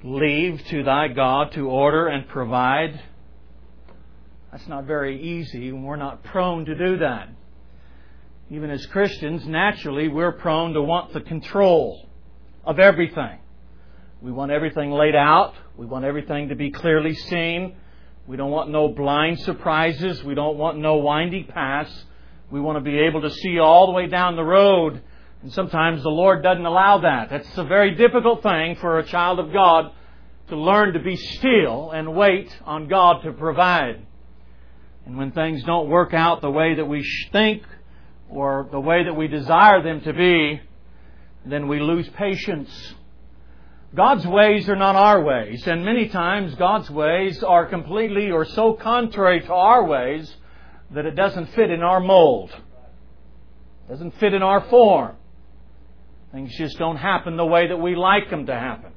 leave to thy God to order and provide. That's not very easy, and we're not prone to do that. Even as Christians, naturally, we're prone to want the control of everything. We want everything laid out. We want everything to be clearly seen. We don't want no blind surprises. We don't want no windy paths. We want to be able to see all the way down the road. And sometimes the Lord doesn't allow that. That's a very difficult thing for a child of God to learn to be still and wait on God to provide. And when things don't work out the way that we think or the way that we desire them to be, then we lose patience. God's ways are not our ways. And many times God's ways are completely or so contrary to our ways that it doesn't fit in our mold. It doesn't fit in our form. Things just don't happen the way that we like them to happen.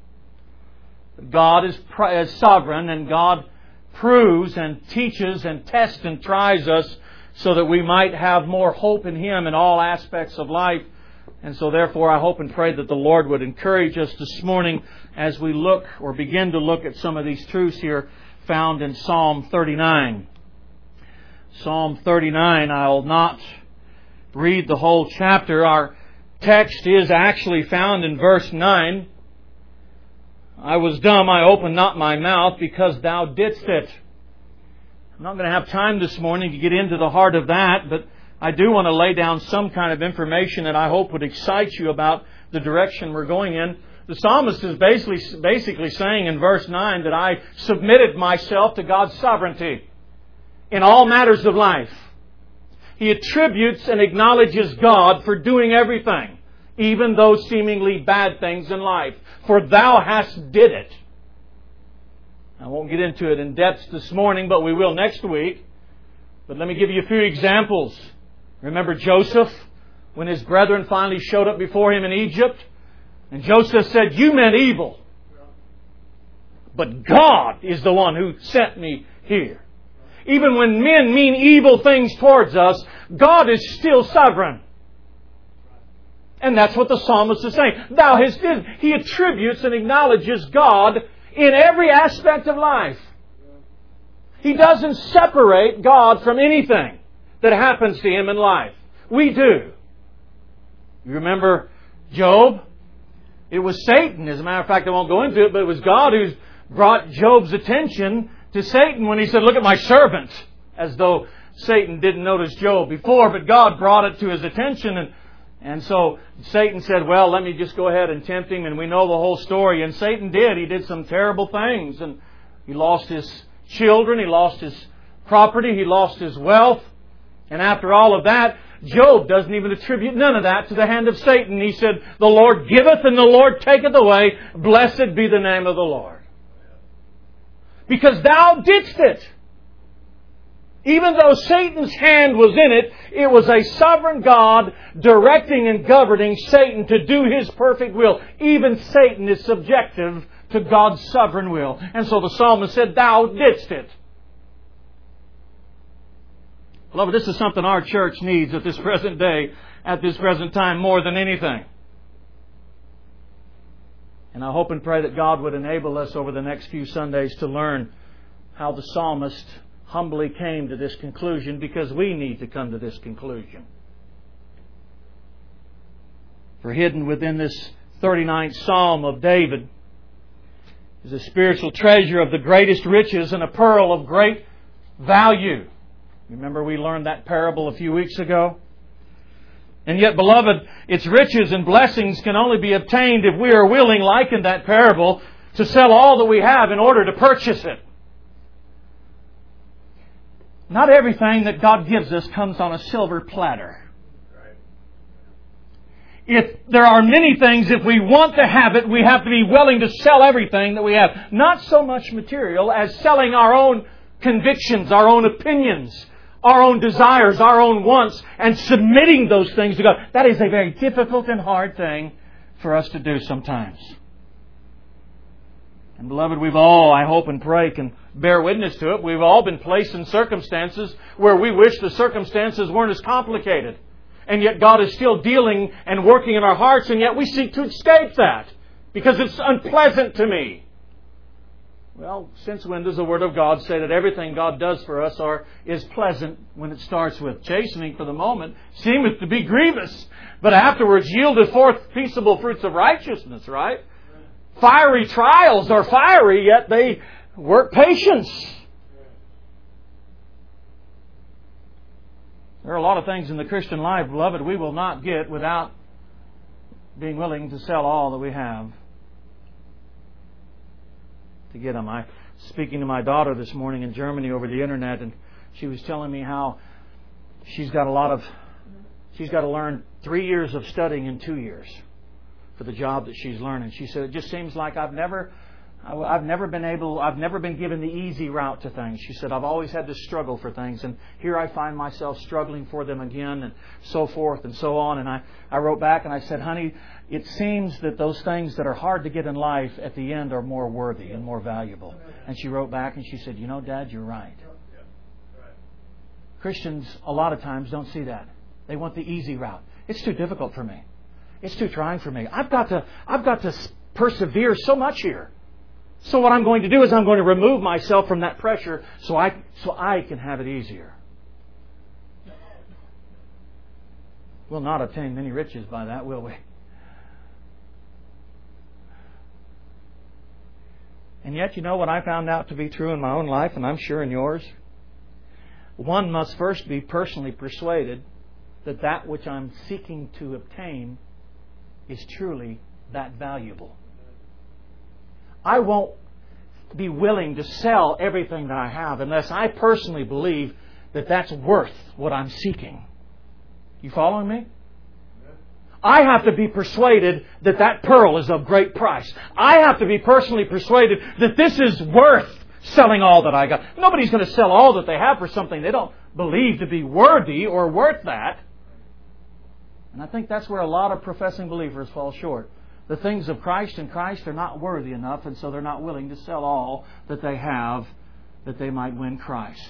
God is sovereign, and God proves and teaches and tests and tries us so that we might have more hope in Him in all aspects of life. And so therefore I hope and pray that the Lord would encourage us this morning as we look or begin to look at some of these truths here found in Psalm 39. Psalm 39, I'll not read the whole chapter. Our text is actually found in verse 9. I was dumb, I opened not my mouth, because thou didst it. I'm not going to have time this morning to get into the heart of that, but I do want to lay down some kind of information that I hope would excite you about the direction we're going in. The psalmist is basically saying in verse 9 that I submitted myself to God's sovereignty in all matters of life. He attributes and acknowledges God for doing everything, even those seemingly bad things in life. For thou hast did it. I won't get into it in depth this morning, but we will next week. But let me give you a few examples. Remember Joseph, when his brethren finally showed up before him in Egypt? And Joseph said, you meant evil, but God is the one who sent me here. Even when men mean evil things towards us, God is still sovereign. And that's what the psalmist is saying. Thou hast did. He attributes and acknowledges God in every aspect of life. He doesn't separate God from anything that happens to him in life. We do. You remember Job? It was Satan. As a matter of fact, I won't go into it, but it was God who brought Job's attention to Satan when he said, look at my servant. As though Satan didn't notice Job before, but God brought it to his attention. And so Satan said, well, let me just go ahead and tempt him. And we know the whole story. And Satan did. He did some terrible things. And he lost his children. He lost his property. He lost his wealth. And after all of that, Job doesn't even attribute none of that to the hand of Satan. He said, the Lord giveth and the Lord taketh away. Blessed be the name of the Lord. Because thou didst it. Even though Satan's hand was in it, it was a sovereign God directing and governing Satan to do His perfect will. Even Satan is subjective to God's sovereign will. And so the psalmist said, thou didst it. Beloved, this is something our church needs at this present day, at this present time, more than anything. And I hope and pray that God would enable us over the next few Sundays to learn how the psalmist humbly came to this conclusion, because we need to come to this conclusion. For hidden within this 39th Psalm of David is a spiritual treasure of the greatest riches and a pearl of great value. Remember we learned that parable a few weeks ago? And yet, beloved, its riches and blessings can only be obtained if we are willing, like in that parable, to sell all that we have in order to purchase it. Not everything that God gives us comes on a silver platter. If there are many things, if we want to have it, we have to be willing to sell everything that we have. Not so much material as selling our own convictions, our own opinions, our own desires, our own wants, and submitting those things to God. That is a very difficult and hard thing for us to do sometimes. And beloved, we've all, I hope and pray, can bear witness to it. We've all been placed in circumstances where we wish the circumstances weren't as complicated. And yet God is still dealing and working in our hearts, and yet we seek to escape that because it's unpleasant to me. Well, since when does the Word of God say that everything God does for us is pleasant when it starts with chastening for the moment, seemeth to be grievous, but afterwards yieldeth forth peaceable fruits of righteousness, right? Fiery trials are fiery, yet they work patience. There are a lot of things in the Christian life, beloved, we will not get without being willing to sell all that we have to get them. I was speaking to my daughter this morning in Germany over the internet, and she was telling me how she's got to learn 3 years of studying in 2 years for the job that she's learning. She said, it just seems like I've never been given the easy route to things. She said, I've always had to struggle for things, and here I find myself struggling for them again, and so forth and so on. And I wrote back and I said, honey, it seems that those things that are hard to get in life at the end are more worthy and more valuable. And she wrote back and she said, you know, Dad, you're right. Christians a lot of times don't see that. They want the easy route. It's too difficult for me. It's too trying for me. I've got to persevere so much here. So what I'm going to do is I'm going to remove myself from that pressure so I can have it easier. We'll not obtain many riches by that, will we? And yet, you know what I found out to be true in my own life, and I'm sure in yours? One must first be personally persuaded that that which I'm seeking to obtain is truly that valuable. I won't be willing to sell everything that I have unless I personally believe that that's worth what I'm seeking. You following me? I have to be persuaded that that pearl is of great price. I have to be personally persuaded that this is worth selling all that I got. Nobody's going to sell all that they have for something they don't believe to be worthy or worth that. And I think that's where a lot of professing believers fall short. The things of Christ and Christ are not worthy enough, and so they're not willing to sell all that they have that they might win Christ.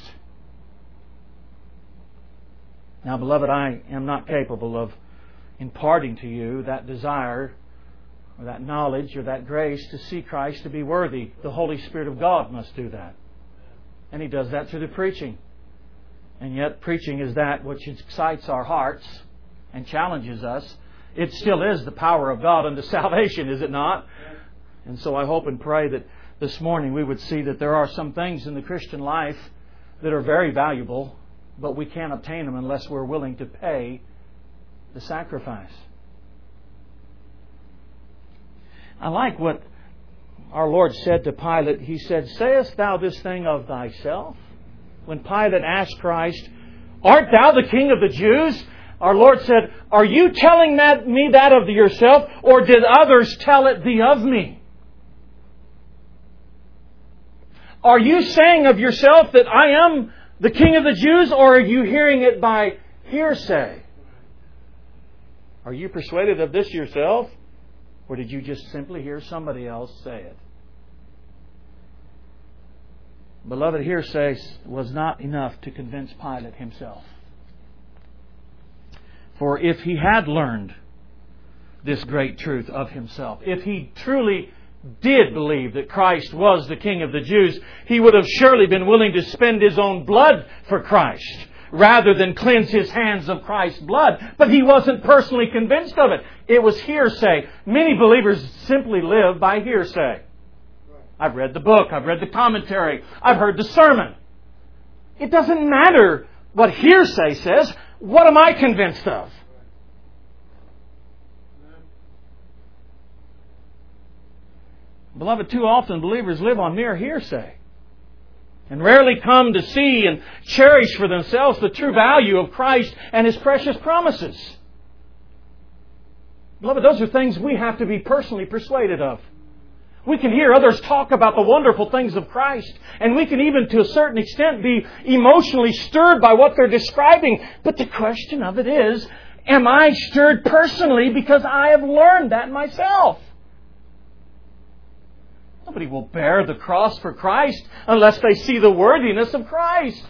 Now, beloved, I am not capable of imparting to you that desire or that knowledge or that grace to see Christ to be worthy. The Holy Spirit of God must do that. And He does that through the preaching. And yet preaching is that which excites our hearts and challenges us. It still is the power of God unto salvation, is it not? And so I hope and pray that this morning we would see that there are some things in the Christian life that are very valuable, but we can't obtain them unless we're willing to pay the sacrifice. I like what our Lord said to Pilate. He said, sayest thou this thing of thyself? When Pilate asked Christ, art thou the King of the Jews? Our Lord said, are you telling me that of yourself, or did others tell it thee of me? Are you saying of yourself that I am the King of the Jews, or are you hearing it by hearsay? Are you persuaded of this yourself, or did you just simply hear somebody else say it? Beloved, hearsay was not enough to convince Pilate himself. For if he had learned this great truth of himself, if he truly did believe that Christ was the King of the Jews, he would have surely been willing to spend his own blood for Christ rather than cleanse his hands of Christ's blood. But he wasn't personally convinced of it. It was hearsay. Many believers simply live by hearsay. I've read the book. I've read the commentary. I've heard the sermon. It doesn't matter what hearsay says. What am I convinced of? Beloved, too often believers live on mere hearsay and rarely come to see and cherish for themselves the true value of Christ and His precious promises. Beloved, those are things we have to be personally persuaded of. We can hear others talk about the wonderful things of Christ, and we can even to a certain extent be emotionally stirred by what they're describing. But the question of it is, am I stirred personally because I have learned that myself? Nobody will bear the cross for Christ unless they see the worthiness of Christ.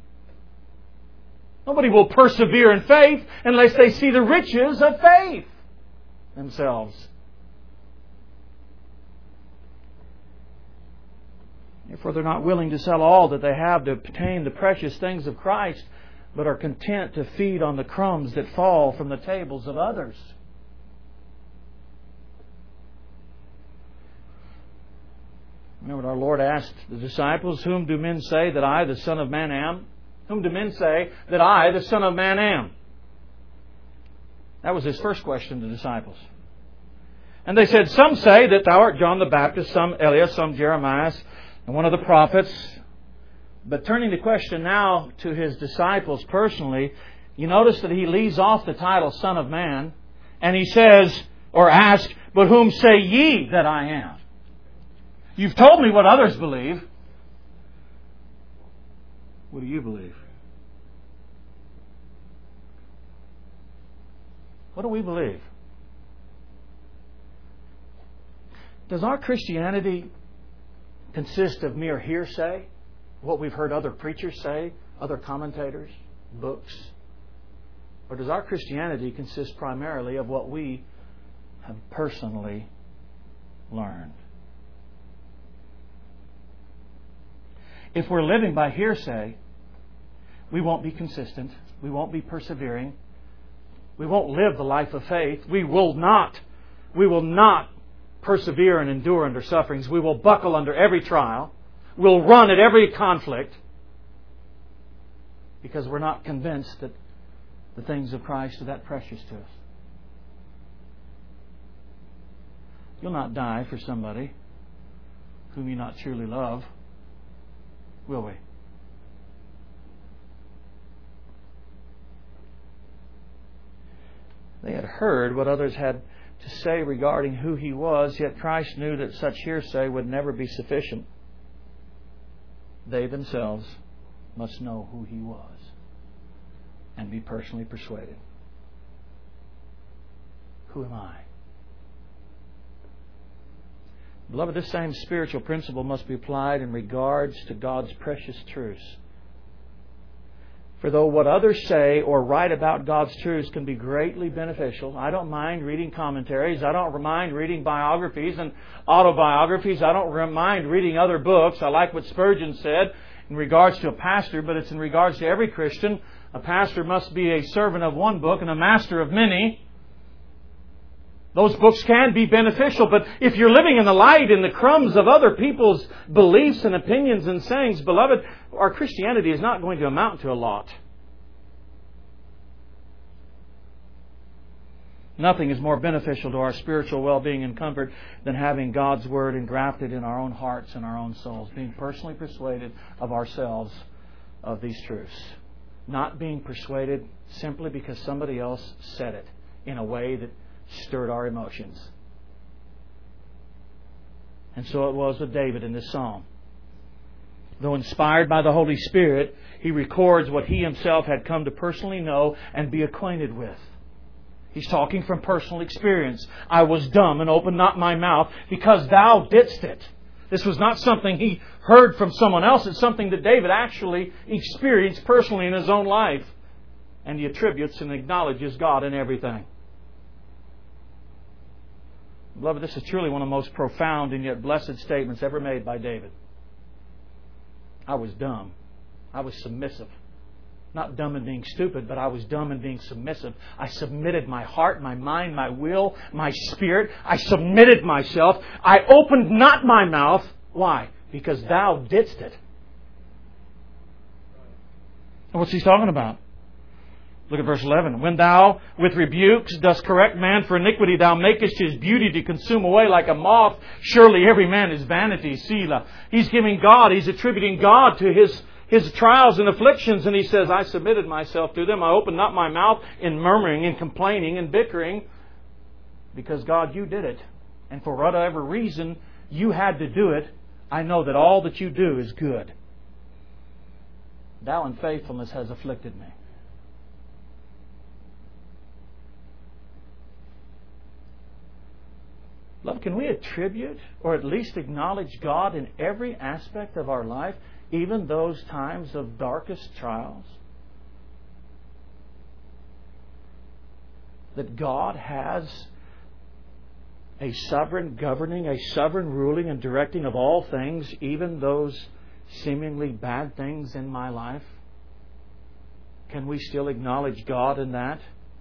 Nobody will persevere in faith unless they see the riches of faith themselves. Therefore, they're not willing to sell all that they have to obtain the precious things of Christ, but are content to feed on the crumbs that fall from the tables of others. Remember what our Lord asked the disciples, "Whom do men say that I, the Son of Man, am?" Whom do men say that I, the Son of Man, am? That was His first question to the disciples. And they said, "Some say that Thou art John the Baptist, some Elias, some Jeremiah, and one of the prophets." But turning the question now to His disciples personally, you notice that He leaves off the title Son of Man, and He says, or asks, "But whom say ye that I am?" You've told me what others believe. What do you believe? What do we believe? Does our Christianity consist of mere hearsay? What we've heard other preachers say, other commentators, books? Or does our Christianity consist primarily of what we have personally learned? If we're living by hearsay, we won't be consistent. We won't be persevering. We won't live the life of faith. We will not persevere and endure under sufferings. We will buckle under every trial. We'll run at every conflict because we're not convinced that the things of Christ are that precious to us. You'll not die for somebody whom you not truly love, will we? They had heard what others had to say regarding who He was, yet Christ knew that such hearsay would never be sufficient. They themselves must know who He was and be personally persuaded. Who am I? Beloved, this same spiritual principle must be applied in regards to God's precious truths. For though what others say or write about God's truths can be greatly beneficial, I don't mind reading commentaries, I don't mind reading biographies and autobiographies, I don't mind reading other books. I like what Spurgeon said in regards to a pastor, but it's in regards to every Christian. A pastor must be a servant of one book and a master of many. Those books can be beneficial, but if you're living in the light and the crumbs of other people's beliefs and opinions and sayings, beloved, our Christianity is not going to amount to a lot. Nothing is more beneficial to our spiritual well-being and comfort than having God's Word engrafted in our own hearts and our own souls, being personally persuaded of ourselves of these truths. Not being persuaded simply because somebody else said it in a way that stirred our emotions. And so it was with David in this psalm. Though inspired by the Holy Spirit, he records what he himself had come to personally know and be acquainted with. He's talking from personal experience. I was dumb and opened not my mouth because Thou didst it. This was not something he heard from someone else. It's something that David actually experienced personally in his own life. And he attributes and acknowledges God in everything. Beloved, this is truly one of the most profound and yet blessed statements ever made by David. I was dumb. I was submissive. Not dumb and being stupid, but I was dumb and being submissive. I submitted my heart, my mind, my will, my spirit. I submitted myself. I opened not my mouth. Why? Because Thou didst it. And what's he talking about? Look at verse 11. When Thou with rebukes dost correct man for iniquity, Thou makest his beauty to consume away like a moth. Surely every man is vanity. Selah. He's attributing God to his trials and afflictions, and he says, I submitted myself to them. I opened not my mouth in murmuring and complaining and bickering, because God, You did it. And for whatever reason You had to do it, I know that all that You do is good. Thou in faithfulness has afflicted me. Love, can we attribute or at least acknowledge God in every aspect of our life, even those times of darkest trials? That God has a sovereign governing, a sovereign ruling and directing of all things, even those seemingly bad things in my life? Can we still acknowledge God in that?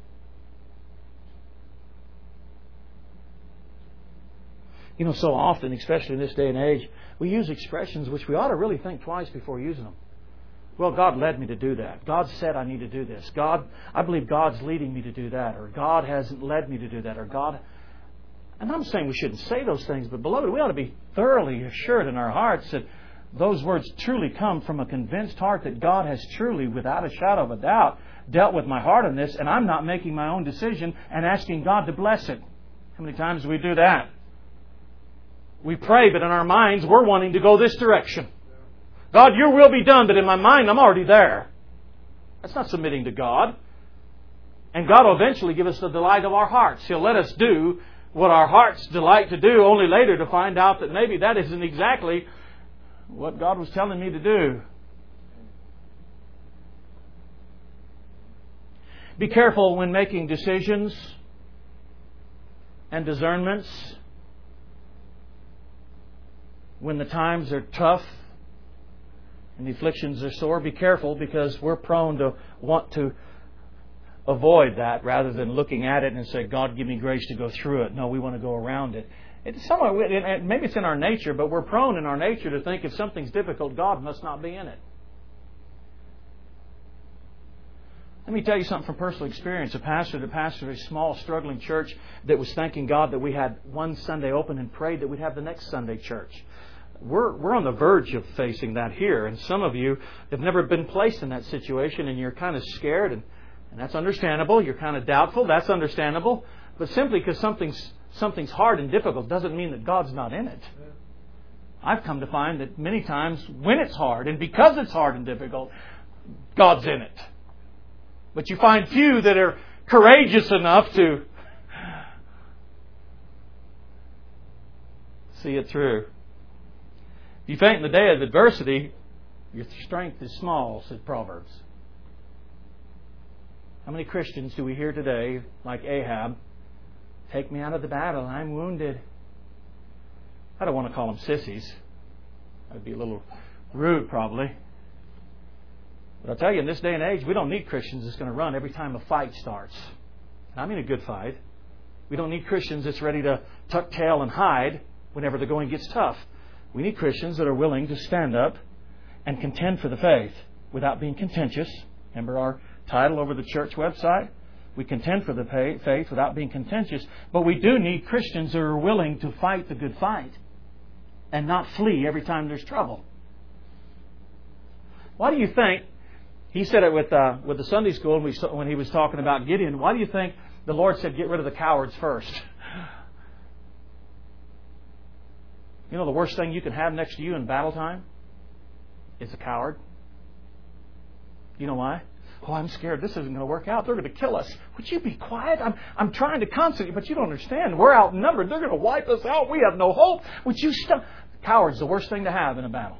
You know, so often, especially in this day and age, we use expressions which we ought to really think twice before using them. Well, God led me to do that. God said I need to do this. I believe God's leading me to do that. Or God hasn't led me to do that. Or God... And I'm saying we shouldn't say those things, but beloved, we ought to be thoroughly assured in our hearts that those words truly come from a convinced heart that God has truly, without a shadow of a doubt, dealt with my heart on this, and I'm not making my own decision and asking God to bless it. How many times do we do that? We pray, but in our minds we're wanting to go this direction. God, your will be done, but in my mind I'm already there. That's not submitting to God. And God will eventually give us the delight of our hearts. He'll let us do what our hearts delight to do, only later to find out that maybe that isn't exactly what God was telling me to do. Be careful when making decisions and discernments. When the times are tough and the afflictions are sore, be careful, because we're prone to want to avoid that rather than looking at it and say, God, give me grace to go through it. No, we want to go around it. It's somewhat, maybe it's in our nature, but we're prone in our nature to think if something's difficult, God must not be in it. Let me tell you something from personal experience. A pastor that pastored a small, struggling church that was thanking God that we had one Sunday open and prayed that we'd have the next Sunday church. We're on the verge of facing that here. And some of you have never been placed in that situation and you're kind of scared, and that's understandable. You're kind of doubtful. That's understandable. But simply because something's hard and difficult doesn't mean that God's not in it. I've come to find that many times when it's hard, and because it's hard and difficult, God's in it. But you find few that are courageous enough to see it through. If you faint in the day of adversity, your strength is small, said Proverbs. How many Christians do we hear today, like Ahab, take me out of the battle, I'm wounded? I don't want to call them sissies. That would be a little rude, probably. But I'll tell you, in this day and age, we don't need Christians that's going to run every time a fight starts. And I mean a good fight. We don't need Christians that's ready to tuck tail and hide whenever the going gets tough. We need Christians that are willing to stand up and contend for the faith without being contentious. Remember our title over the church website? We contend for the faith without being contentious. But we do need Christians that are willing to fight the good fight and not flee every time there's trouble. Why do you think, he said it with the Sunday school when he was talking about Gideon, why do you think the Lord said get rid of the cowards first? You know the worst thing you can have next to you in battle time? Is a coward. You know why? Oh, I'm scared. This isn't going to work out. They're going to kill us. Would you be quiet? I'm trying to console you, but you don't understand. We're outnumbered. They're going to wipe us out. We have no hope. Would you stop? Coward's the worst thing to have in a battle.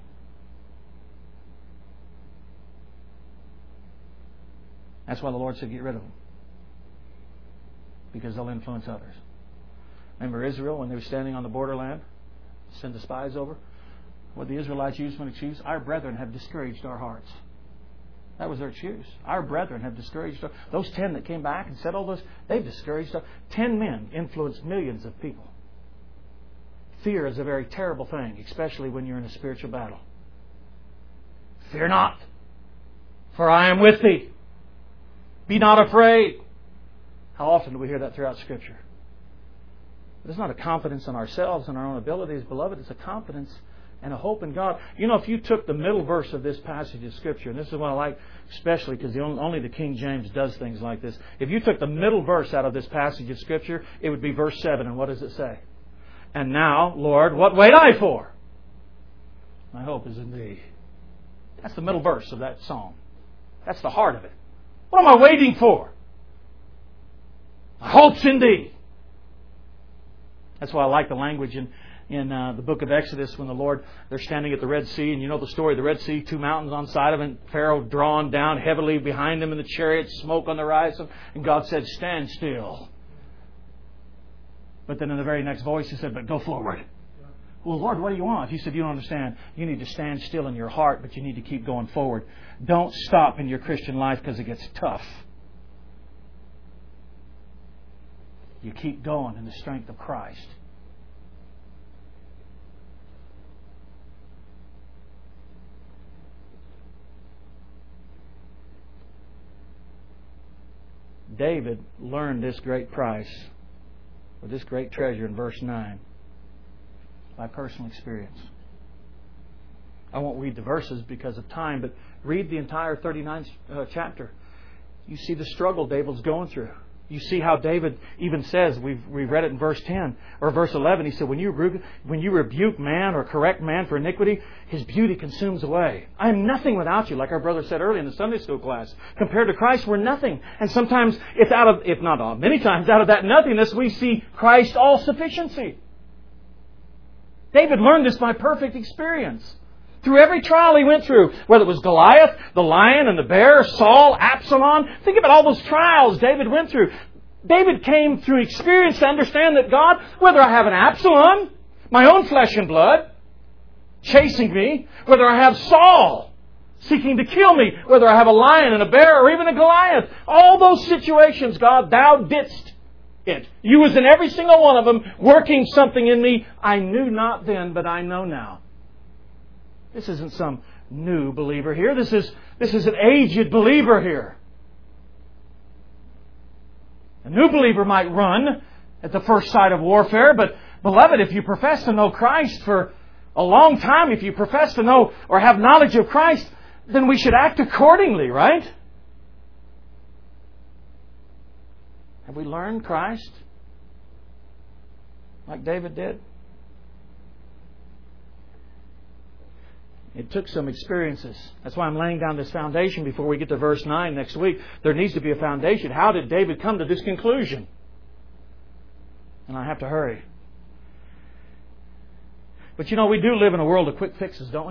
That's why the Lord said get rid of them. Because they'll influence others. Remember Israel when they were standing on the borderland? Send the spies over. What the Israelites used when excuse? Our brethren have discouraged our hearts. That was their excuse. Our brethren have discouraged us. Those 10 that came back and said all this, they've discouraged us. 10 men influenced millions of people. Fear is a very terrible thing, especially when you're in a spiritual battle. Fear not, for I am with thee. Be not afraid. How often do we hear that throughout Scripture? It's not a confidence in ourselves and our own abilities, beloved. It's a confidence and a hope in God. You know, if you took the middle verse of this passage of Scripture, and this is what I like especially because only the King James does things like this. If you took the middle verse out of this passage of Scripture, it would be verse 7. And what does it say? And now, Lord, what wait I for? My hope is in Thee. That's the middle verse of that psalm. That's the heart of it. What am I waiting for? My hope's in Thee. That's why I like the language in the book of Exodus when they're standing at the Red Sea, and you know the story of the Red Sea, 2 mountains on side of it, Pharaoh drawn down heavily behind him in the chariot, smoke on the horizon, and God said, stand still. But then in the very next voice He said, but go forward. Well, Lord, what do you want? He said, you don't understand. You need to stand still in your heart, but you need to keep going forward. Don't stop in your Christian life because it gets tough. You keep going in the strength of Christ. David learned this great price, or this great treasure in verse 9, by personal experience. I won't read the verses because of time, but read the entire 39th chapter. You see the struggle David's going through. You see how David even says, we read it in verse 10 or verse 11, he said, when you rebuke man or correct man for iniquity, his beauty consumes away. I am nothing without you, like our brother said earlier in the Sunday school class. Compared to Christ, we're nothing. And sometimes, many times, out of that nothingness, we see Christ's all-sufficiency. David learned this by perfect experience. Through every trial he went through, whether it was Goliath, the lion and the bear, Saul, Absalom. Think about all those trials David went through. David came through experience to understand that God, whether I have an Absalom, my own flesh and blood, chasing me, whether I have Saul seeking to kill me, whether I have a lion and a bear or even a Goliath, all those situations, God, Thou didst it. You was in every single one of them, working something in me I knew not then, but I know now. This isn't some new believer here. This is an aged believer here. A new believer might run at the first sight of warfare, but beloved, if you profess to know Christ for a long time, if you profess to know or have knowledge of Christ, then we should act accordingly, right? Have we learned Christ like David did? It took some experiences. That's why I'm laying down this foundation before we get to verse 9 next week. There needs to be a foundation. How did David come to this conclusion? And I have to hurry. But we do live in a world of quick fixes, don't we?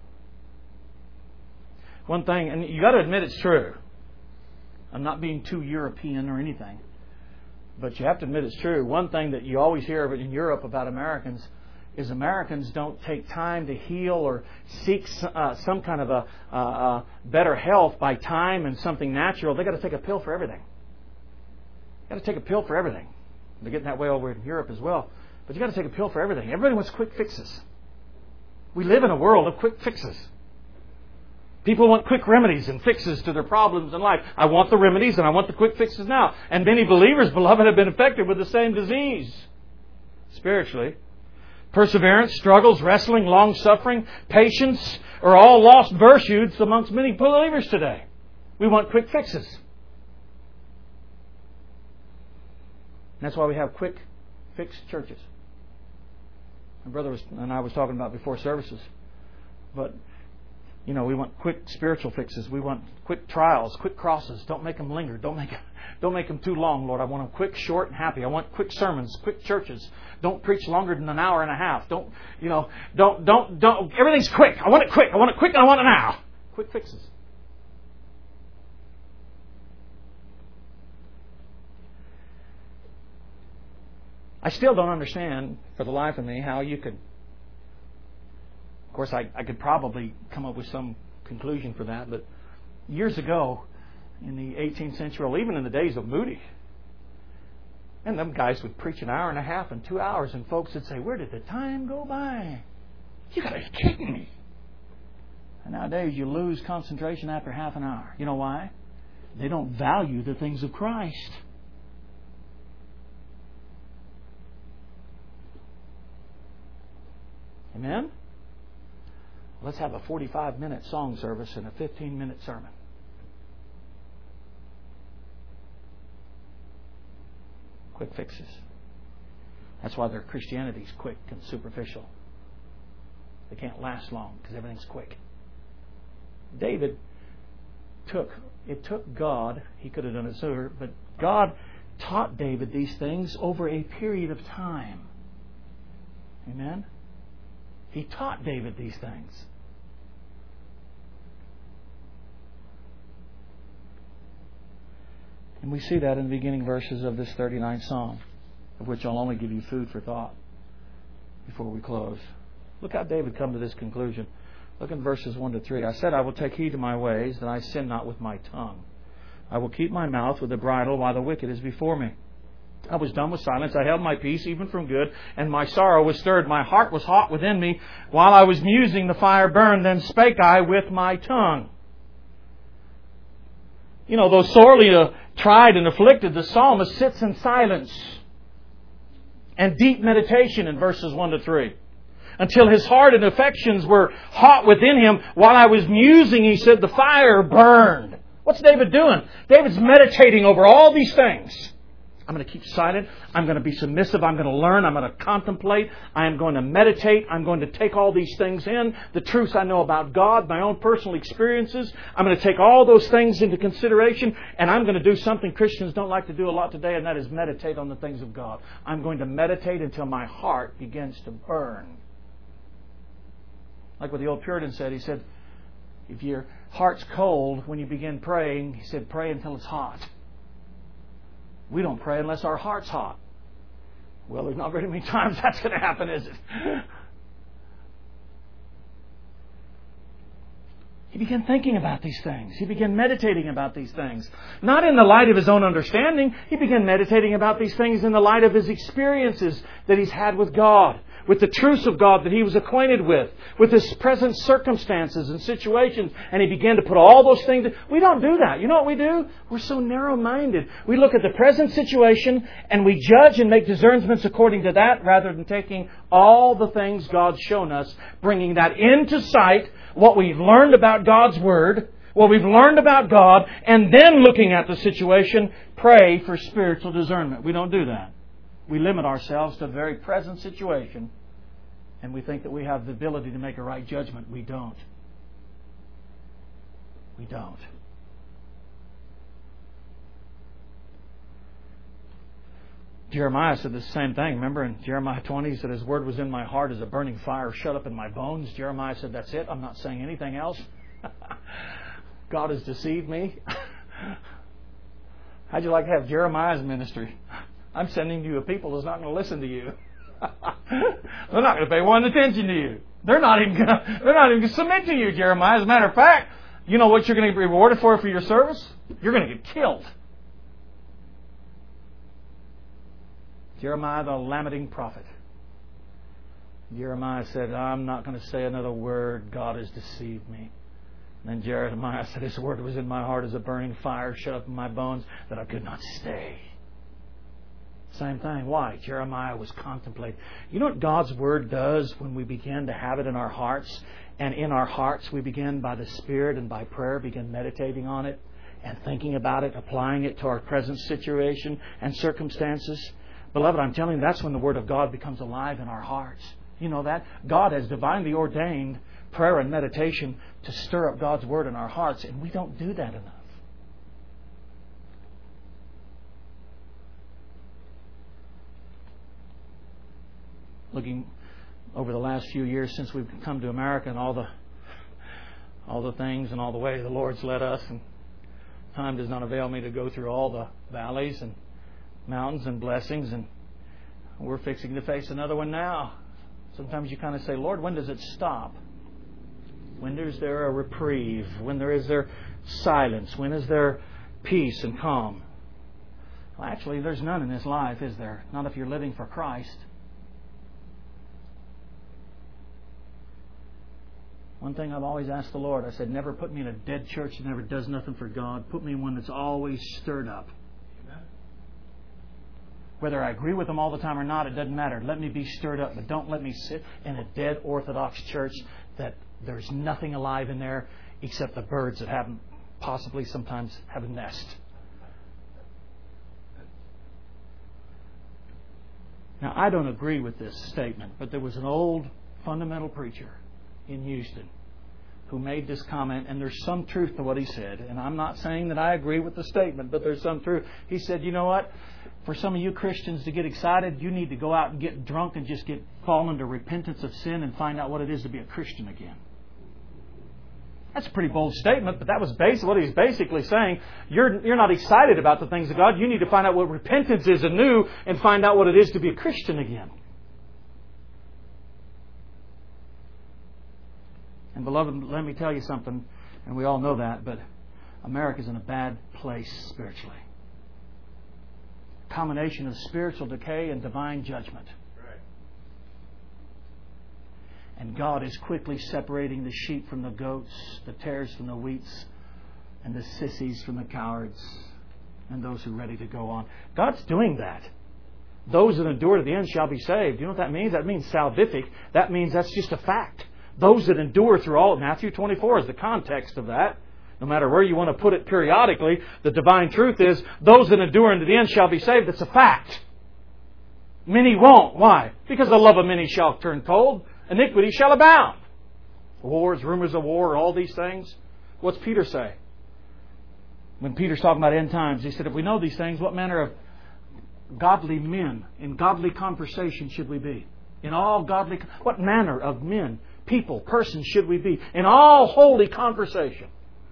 One thing, and you got to admit it's true. I'm not being too European or anything. But you have to admit it's true. One thing that you always hear in Europe about Americans is Americans don't take time to heal or seek some kind of a better health by time and something natural. They've got to take a pill for everything. You've got to take a pill for everything. They're getting that way over in Europe as well. But you've got to take a pill for everything. Everybody wants quick fixes. We live in a world of quick fixes. People want quick remedies and fixes to their problems in life. I want the remedies and I want the quick fixes now. And many believers, beloved, have been affected with the same disease spiritually. Perseverance, struggles, wrestling, long-suffering, patience are all lost virtues amongst many believers today. We want quick fixes. That's why we have quick fix churches. My brother and I was talking about before services. But, we want quick spiritual fixes. We want quick trials, quick crosses. Don't make them linger. Don't make them too long, Lord. I want them quick, short, and happy. I want quick sermons, quick churches. Don't preach longer than an hour and a half. Don't. Everything's quick. I want it quick. I want it quick and I want it now. Quick fixes. I still don't understand, for the life of me, how you could... Of course, I could probably come up with some conclusion for that, but years ago, in the 18th century, or even in the days of Moody, and them guys would preach an hour and a half and 2 hours, and folks would say, where did the time go by? You got to be kidding me. And nowadays, you lose concentration after half an hour. You know why? They don't value the things of Christ. Amen? Let's have a 45-minute song service and a 15-minute sermon. Quick fixes. That's why their Christianity is quick and superficial. They can't last long because everything's quick. David took God. He could have done it sooner, but God taught David these things over a period of time. Amen? He taught David these things. And we see that in the beginning verses of this 39th Psalm. of which I'll only give you food for thought before we close. Look how David come to this conclusion. Look in verses 1 to 3. I said, I will take heed to my ways, that I sin not with my tongue. I will keep my mouth with the bridle while the wicked is before me. I was dumb with silence. I held my peace even from good, and my sorrow was stirred. My heart was hot within me. While I was musing, the fire burned. Then spake I with my tongue. You know, though sorely tried and afflicted, the psalmist sits in silence and deep meditation in verses 1 to 3. Until his heart and affections were hot within him. While I was musing, he said, the fire burned. What's David doing? David's meditating over all these things. I'm going to keep silent. I'm going to be submissive. I'm going to learn. I'm going to contemplate. I am going to meditate. I'm going to take all these things in. The truths I know about God, my own personal experiences. I'm going to take all those things into consideration. And I'm going to do something Christians don't like to do a lot today, and that is meditate on the things of God. I'm going to meditate until my heart begins to burn. Like what the old Puritan said. He said, if your heart's cold when you begin praying, he said, pray until it's hot. We don't pray unless our heart's hot. Well, there's not very many times that's going to happen, is it? He began thinking about these things. He began meditating about these things. Not in the light of his own understanding. He began meditating about these things in the light of his experiences that he's had with God, with the truths of God that he was acquainted with his present circumstances and situations. And he began to put all those things. We don't do that. You know what we do? We're so narrow-minded. We look at the present situation and we judge and make discernments according to that, rather than taking all the things God's shown us, bringing that into sight, what we've learned about God's Word, what we've learned about God, and then looking at the situation, pray for spiritual discernment. We don't do that. We limit ourselves to the very present situation, and we think that we have the ability to make a right judgment. We don't. We don't. Jeremiah said the same thing. Remember in Jeremiah 20, he said, His word was in my heart as a burning fire shut up in my bones. Jeremiah said, that's it. I'm not saying anything else. God has deceived me. How'd you like to have Jeremiah's ministry? I'm sending you a people that's not going to listen to you. They're not going to pay one attention to you. They're not even going to submit to you, Jeremiah. As a matter of fact, you know what you're going to be rewarded for your service? You're going to get killed. Jeremiah, the lamenting prophet. Jeremiah said, I'm not going to say another word. God has deceived me. And then Jeremiah said, His word was in my heart as a burning fire shut up in my bones, that I could not stay. Same thing. Why? Jeremiah was contemplating. You know what God's Word does when we begin to have it in our hearts? And in our hearts we begin by the Spirit and by prayer, begin meditating on it and thinking about it, applying it to our present situation and circumstances. Beloved, I'm telling you, that's when the Word of God becomes alive in our hearts. You know that? God has divinely ordained prayer and meditation to stir up God's Word in our hearts, and we don't do that enough. Looking over the last few years since we've come to America and all the things and all the way the Lord's led us, and time does not avail me to go through all the valleys and mountains and blessings, and we're fixing to face another one now. Sometimes you kind of say, Lord, when does it stop? When is there a reprieve? When is there silence? When is there peace and calm? Well, actually, there's none in this life, is there? Not if you're living for Christ. One thing I've always asked the Lord, I said, never put me in a dead church that never does nothing for God. Put me in one that's always stirred up. Amen. Whether I agree with them all the time or not, it doesn't matter. Let me be stirred up, but don't let me sit in a dead Orthodox church that there's nothing alive in there except the birds that haven't possibly sometimes have a nest. Now, I don't agree with this statement, but there was an old fundamental preacher in Houston who made this comment, and there's some truth to what he said. And I'm not saying that I agree with the statement, but there's some truth. He said, you know what? For some of you Christians to get excited, you need to go out and get drunk and just fall into repentance of sin and find out what it is to be a Christian again. That's a pretty bold statement, but that was what he's basically saying. You're not excited about the things of God. You need to find out what repentance is anew and find out what it is to be a Christian again. And beloved, let me tell you something, and we all know that, but America's in a bad place spiritually. A combination of spiritual decay and divine judgment. Right. And God is quickly separating the sheep from the goats, the tares from the wheats, and the sissies from the cowards, and those who are ready to go on. God's doing that. Those that endure to the end shall be saved. You know what that means? That means salvific. That means that's just a fact. Those that endure through all of Matthew 24 is the context of that. No matter where you want to put it periodically, the divine truth is, those that endure unto the end shall be saved. It's a fact. Many won't. Why? Because the love of many shall turn cold. Iniquity shall abound. Wars, rumors of war, all these things. What's Peter say? When Peter's talking about end times, he said, if we know these things, what manner of godly men in godly conversation should we be? In all godly... What manner of men, people, persons should we be? In all holy conversation.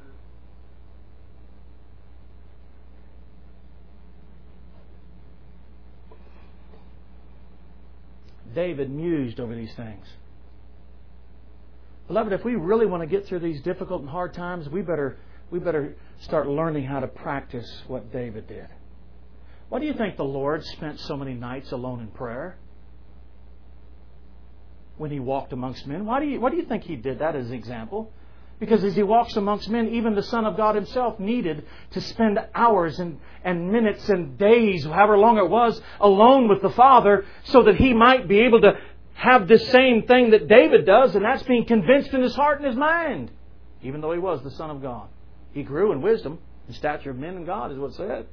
David mused over these things. Beloved, if we really want to get through these difficult and hard times, we better start learning how to practice what David did. Why do you think the Lord spent so many nights alone in prayer? When He walked amongst men. Why do you think He did that as an example? Because as He walks amongst men, even the Son of God Himself needed to spend hours and minutes and days, however long it was, alone with the Father so that He might be able to have this same thing that David does, and that's being convinced in his heart and his mind. Even though he was the Son of God. He grew in wisdom and stature of men and God, is what it said.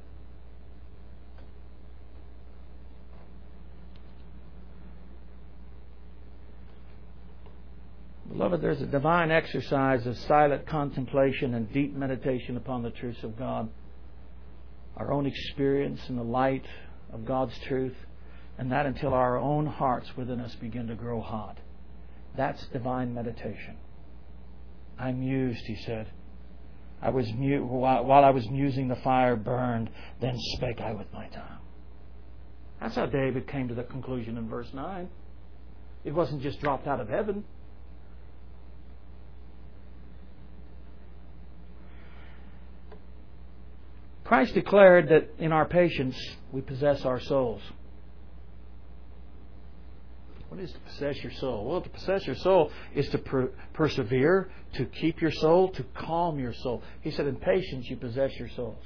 Beloved, there's a divine exercise of silent contemplation and deep meditation upon the truths of God. Our own experience in the light of God's truth, and that until our own hearts within us begin to grow hot. That's divine meditation. I mused, he said. While I was musing, the fire burned, then spake I with my tongue. That's how David came to the conclusion in verse 9. It wasn't just dropped out of heaven. Christ declared that in our patience we possess our souls. What is to possess your soul? Well, to possess your soul is to persevere, to keep your soul, to calm your soul. He said, in patience you possess your souls.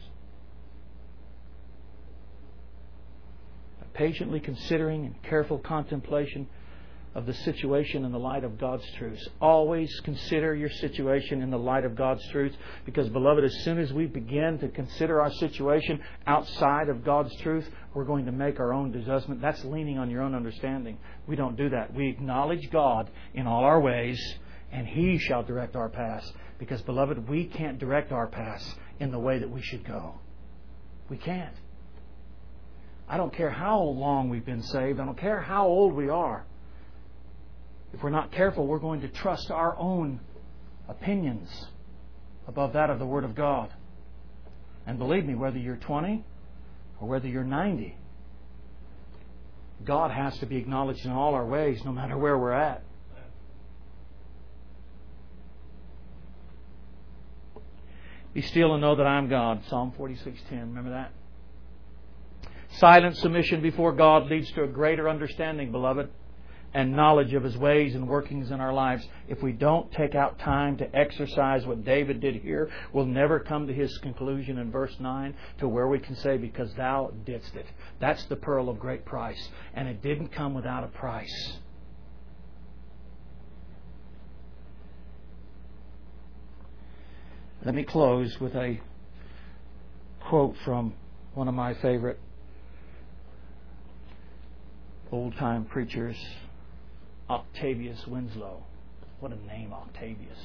Patiently considering and careful contemplation of the situation in the light of God's truths. Always consider your situation in the light of God's truths, because, beloved, as soon as we begin to consider our situation outside of God's truth, we're going to make our own adjustment. That's leaning on your own understanding. We don't do that. We acknowledge God in all our ways, and He shall direct our paths. Because, beloved, we can't direct our paths in the way that we should go. We can't. I don't care how long we've been saved. I don't care how old we are. If we're not careful, we're going to trust our own opinions above that of the Word of God. And believe me, whether you're 20 or whether you're 90, God has to be acknowledged in all our ways, no matter where we're at. Be still and know that I am God. Psalm 46:10. Remember that? Silent submission before God leads to a greater understanding, beloved, and knowledge of His ways and workings in our lives. If we don't take out time to exercise what David did here, we'll never come to his conclusion in verse 9 to where we can say, because Thou didst it. That's the pearl of great price. And it didn't come without a price. Let me close with a quote from one of my favorite old-time preachers, Octavius Winslow. What a name, Octavius.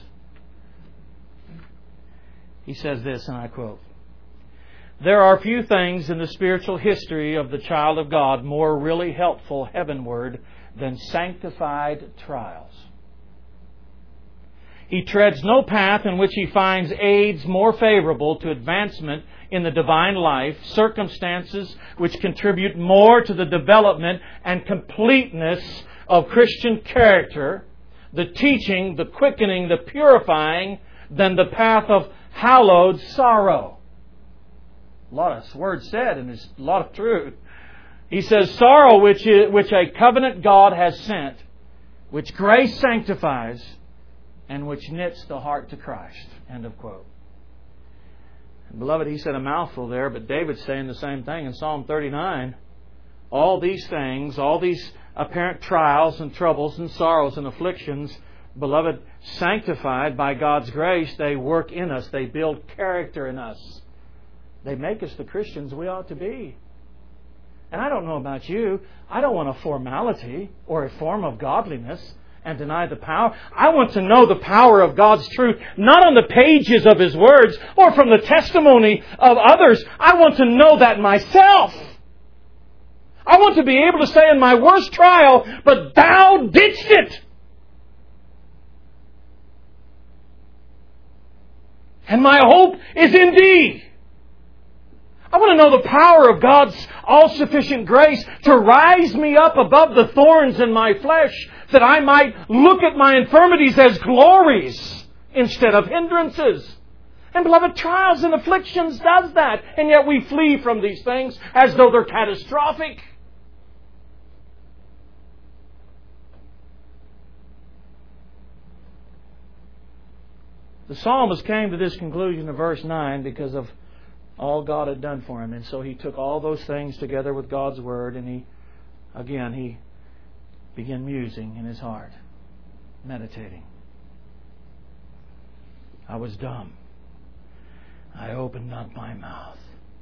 He says this, and I quote, "There are few things in the spiritual history of the child of God more really helpful heavenward than sanctified trials." He treads no path in which he finds aids more favorable to advancement in the divine life, circumstances which contribute more to the development and completeness of Christian character, the teaching, the quickening, the purifying, than the path of hallowed sorrow. A lot of words said, and there's a lot of truth. He says, sorrow which a covenant God has sent, which grace sanctifies, and which knits the heart to Christ. End of quote. And beloved, he said a mouthful there, but David's saying the same thing in Psalm 39. All these things, all these apparent trials and troubles and sorrows and afflictions, beloved, sanctified by God's grace, they work in us. They build character in us. They make us the Christians we ought to be. And I don't know about you. I don't want a formality or a form of godliness and deny the power. I want to know the power of God's truth, not on the pages of His words or from the testimony of others. I want to know that myself. I want to be able to say in my worst trial, but Thou didst it. And my hope is in Thee. I want to know the power of God's all-sufficient grace to rise me up above the thorns in my flesh, that I might look at my infirmities as glories instead of hindrances. And beloved, trials and afflictions does that. And yet we flee from these things as though they're catastrophic. The psalmist came to this conclusion in verse 9 because of all God had done for him. And so he took all those things together with God's Word, and he began musing in his heart, meditating. I was dumb. I opened not my mouth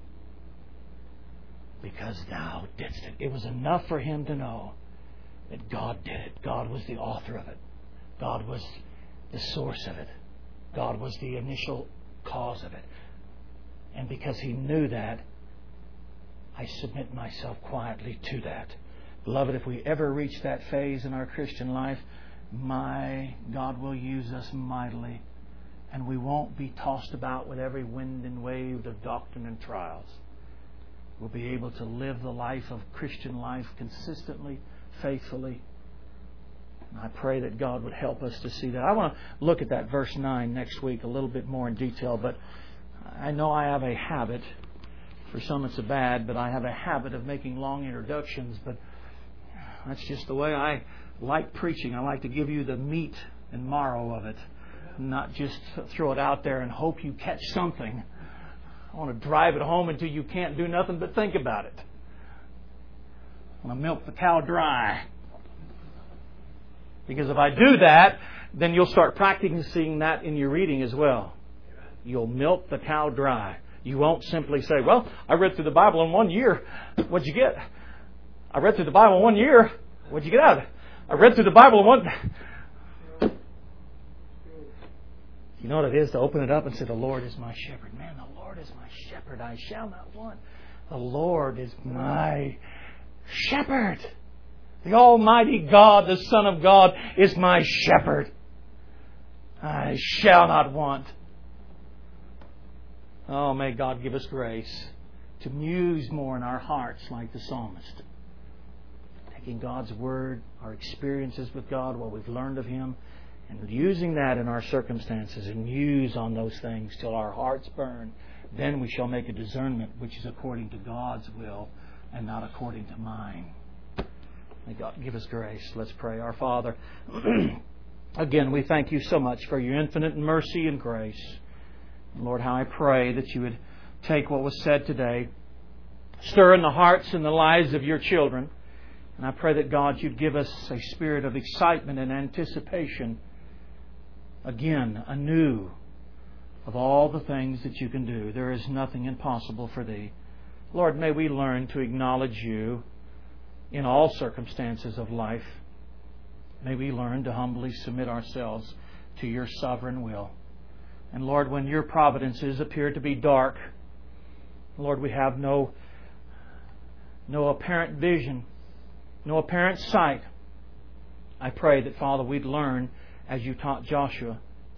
because Thou didst it. It was enough for him to know that God did it. God was the author of it. God was the source of it. God was the initial cause of it. And because he knew that, I submit myself quietly to that. Beloved, if we ever reach that phase in our Christian life, my God will use us mightily. And we won't be tossed about with every wind and wave of doctrine and trials. We'll be able to live the life of Christian life consistently, faithfully. And I pray that God would help us to see that. I want to look at that verse 9 next week a little bit more in detail, but I know I have a habit, for some it's a bad, but I have a habit of making long introductions, but that's just the way I like preaching. I like to give you the meat and marrow of it, not just throw it out there and hope you catch something. I want to drive it home until you can't do nothing but think about it. I want to milk the cow dry. Because if I do that, then you'll start practicing that in your reading as well. You'll milk the cow dry. You won't simply say, well, I read through the Bible in 1 year. What'd you get? I read through the Bible in 1 year. What'd you get out of it? I read through the Bible in one... You know what it is to open it up and say, the Lord is my shepherd. Man, the Lord is my shepherd. I shall not want. The Lord is my shepherd. The Almighty God, the Son of God, is my shepherd. I shall not want. Oh, may God give us grace to muse more in our hearts like the psalmist. Taking God's Word, our experiences with God, what we've learned of Him, and using that in our circumstances and muse on those things till our hearts burn. Then we shall make a discernment which is according to God's will and not according to mine. May God give us grace. Let's pray. Our Father, again, we thank You so much for Your infinite mercy and grace. Lord, how I pray that You would take what was said today, stir in the hearts and the lives of Your children. And I pray that, God, You'd give us a spirit of excitement and anticipation, again, anew, of all the things that You can do. There is nothing impossible for Thee. Lord, may we learn to acknowledge You in all circumstances of life. May we learn to humbly submit ourselves to Your sovereign will. And Lord, when Your providences appear to be dark, Lord, we have no apparent vision, no apparent sight. I pray that, Father, we'd learn, as You taught Joshua,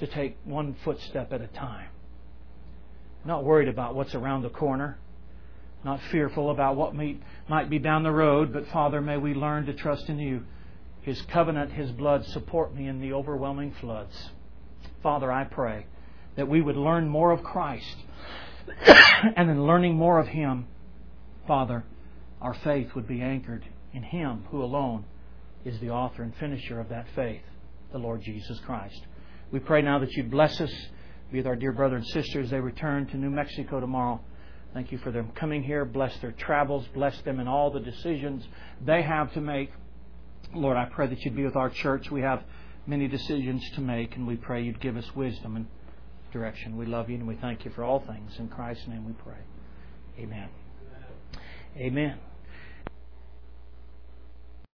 to take one footstep at a time. Not worried about what's around the corner. Not fearful about what might be down the road. But Father, may we learn to trust in You. His covenant, His blood support me in the overwhelming floods. Father, I pray that we would learn more of Christ. And in learning more of Him, Father, our faith would be anchored in Him who alone is the author and finisher of that faith, the Lord Jesus Christ. We pray now that You bless us, be with our dear brother and sisters as they return to New Mexico tomorrow. Thank You for them coming here. Bless their travels. Bless them in all the decisions they have to make. Lord, I pray that You'd be with our church. We have many decisions to make, and we pray You'd give us wisdom and direction. We love You and we thank You for all things. In Christ's name we pray. Amen. Amen.